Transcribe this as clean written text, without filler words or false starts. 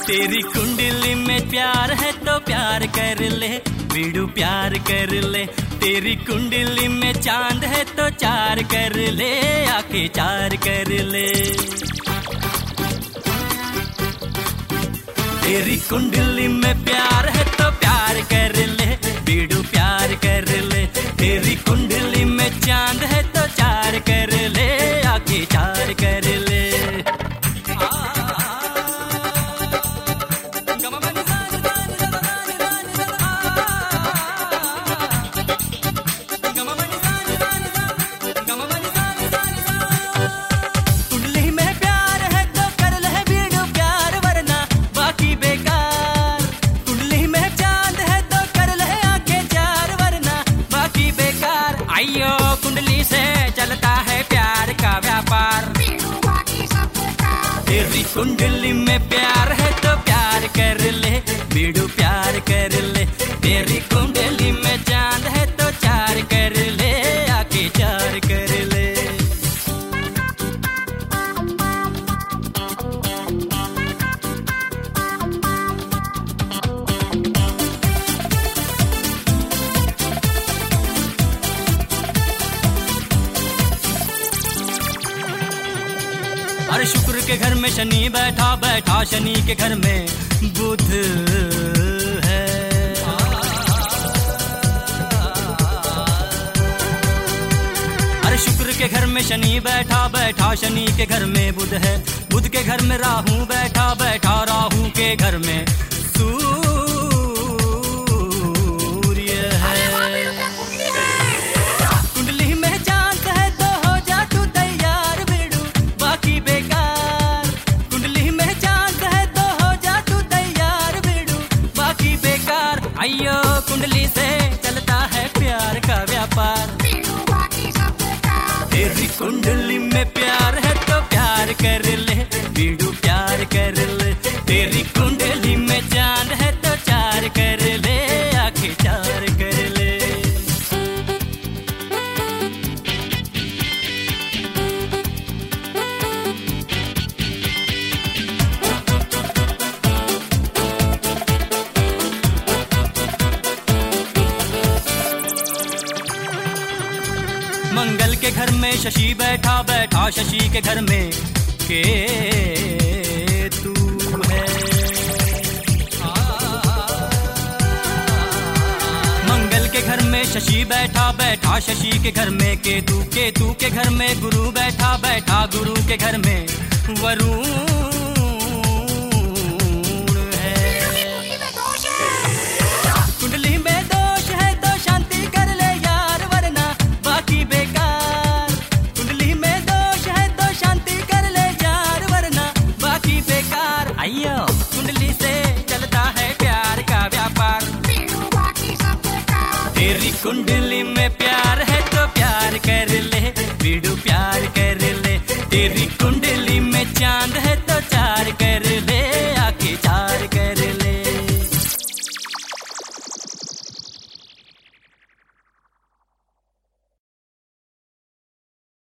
तेरी कुंडली में प्यार है तो प्यार कर ले बीड़ू प्यार कर ले। तेरी कुंडली में चांद है तो चार कर ले आके चार कर ले। तेरी कुंडली में प्यार है तो प्यार कर ले बीड़ू प्यार कर ले। तेरी कुंडली में चांद है तो चार कर ले आके चार कर ले। कुंडली से चलता है प्यार का व्यापार। तेरी कुंडली में प्यार है तो प्यार कर ले बीड़ू प्यार कर ले। तेरी कुंडली में चांद है तो चार कर ले आके चार कर ले। अरे शुक्र के घर में शनि बैठा बैठा शनि के घर में बुध है। अरे शुक्र के घर में शनि बैठा बैठा शनि के घर में बुध है। बुध के घर में राहु बैठा बैठा राहु के घर में कुंडली से चलता है प्यार का व्यापार। तेरी कुंडली में प्यार है तो प्यार कर ले बीड़ू प्यार कर ले। तेरी कुंडली में चांद है तो चार कर ले आके चार कर ले। मंगल के घर में शशि बैठा बैठा शशि के घर में केतु है। मंगल के घर में शशि बैठा बैठा शशि के घर में केतु। केतु के घर में गुरु बैठा बैठा गुरु के घर में वरुण है। कुंडली में दोष है तो शांति कर ले यार वरना बाकी बेकार। कुंडली में दोष है तो शांति कर ले यार वरना बाकी बेकार। आइयो कुंडली से चलता है प्यार का व्यापार। तेरी कुंडली में प्यार है तो प्यार कर ले बीड़ू प्यार कर ले। तेरी कुंडली में चांद है तो चार कर